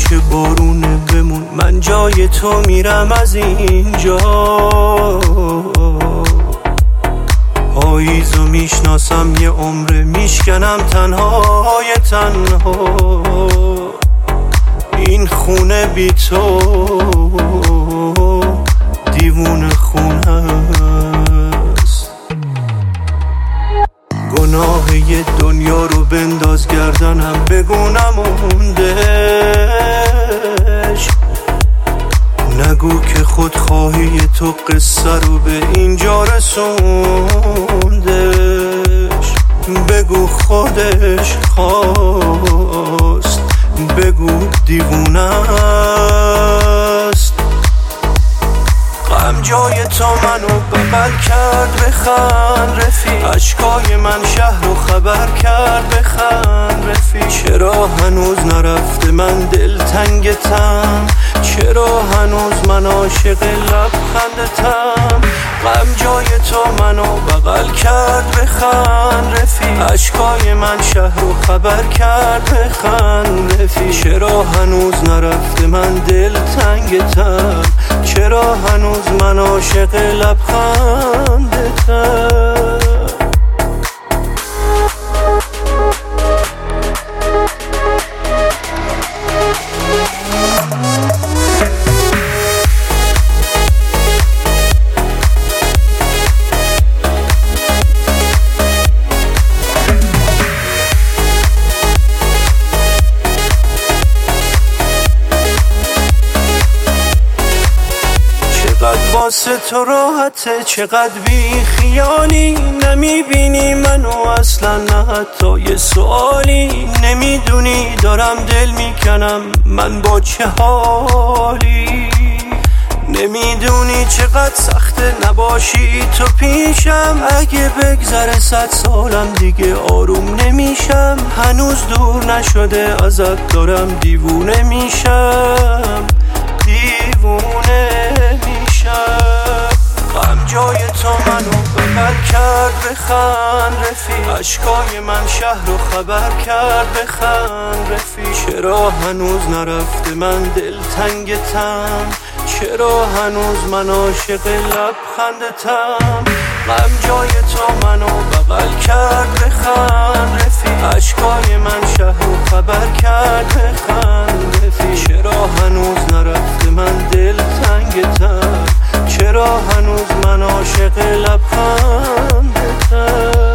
که بارونه بمون، من جای تو میرم از اینجا. پاییزو میشناسم یه عمره، میشکنم تنهای تنها. این خونه بی تو دیوونه خونه است. گناه یه دنیا رو بنداز گردنم، بگو نموندش. نگو که خودخواهی تو قصه رو به اینجا رسوندش. بگو خودش خواست، بگو دیوونه است. غم جای تو منو بغل کرد، بخند رفیق. اشکای من شهر رو خبر کرد، بخند رفیق. چرا هنوز نرفته من دلتنگتم، چرا هنوز من عاشق لبخندتم. غم جای تو منو بغل کرد، بخند رفیق. اشکای من شهر رو خبر کرد، بخند رفیق. چرا هنوز نرفته من دلتنگتم، چرا هنوز من عاشق لبخندتم. چقدر واسه تو راحته، چقدر بی خیالی. نمیبینی منو اصلا، نه حتی یه سوالی. نمیدونی دارم دل میکنم من با چه حالی. نمیدونی چقدر سخته نباشی تو پیشم. اگه بگذره 100 سالم دیگه آروم نمیشم. هنوز دور نشده ازت، دارم دیوونه میشم، دیوونه میشم. غم جای تو منو بغل کرد، بخند رفیق. اشکای من شهر رو خبر کرد، بخند رفیق. چرا هنوز نرفته من دلتنگتم، چرا هنوز من عاشق لبخندتم. غم جای تو منو بغل کرد، بخند رفیق. اشکای من شهر رو خبر کرد، بخند رفیق. چرا هنوز نرفته من دلتنگتم، چرا هنوز من عاشق لبخندتم.